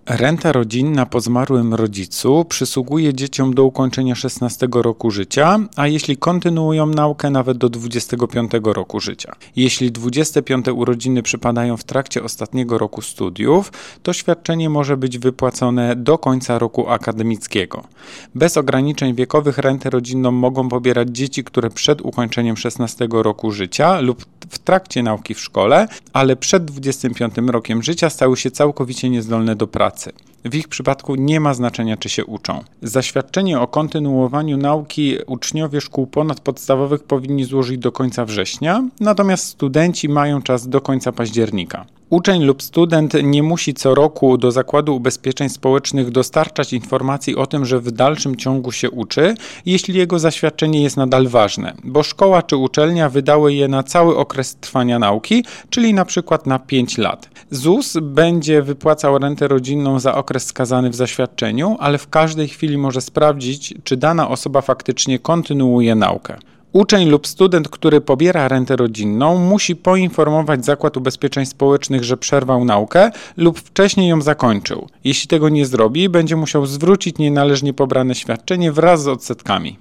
Renta rodzinna po zmarłym rodzicu przysługuje dzieciom do ukończenia 16 roku życia, a jeśli kontynuują naukę nawet do 25 roku życia. Jeśli 25 urodziny przypadają w trakcie ostatniego roku studiów, to świadczenie może być wypłacone do końca roku akademickiego. Bez ograniczeń wiekowych rentę rodzinną mogą pobierać dzieci, które przed ukończeniem 16 roku życia lub w trakcie nauki w szkole, ale przed 25 rokiem życia stały się całkowicie niezdolne do pracy. W ich przypadku nie ma znaczenia, czy się uczą. Zaświadczenie o kontynuowaniu nauki uczniowie szkół ponadpodstawowych powinni złożyć do końca września, natomiast studenci mają czas do końca października. Uczeń lub student nie musi co roku do Zakładu Ubezpieczeń Społecznych dostarczać informacji o tym, że w dalszym ciągu się uczy, jeśli jego zaświadczenie jest nadal ważne, bo szkoła czy uczelnia wydały je na cały okres trwania nauki, czyli na przykład na 5 lat. ZUS będzie wypłacał rentę rodzinną za okres wskazany w zaświadczeniu, ale w każdej chwili może sprawdzić, czy dana osoba faktycznie kontynuuje naukę. Uczeń lub student, który pobiera rentę rodzinną, musi poinformować Zakład Ubezpieczeń Społecznych, że przerwał naukę lub wcześniej ją zakończył. Jeśli tego nie zrobi, będzie musiał zwrócić nienależnie pobrane świadczenie wraz z odsetkami.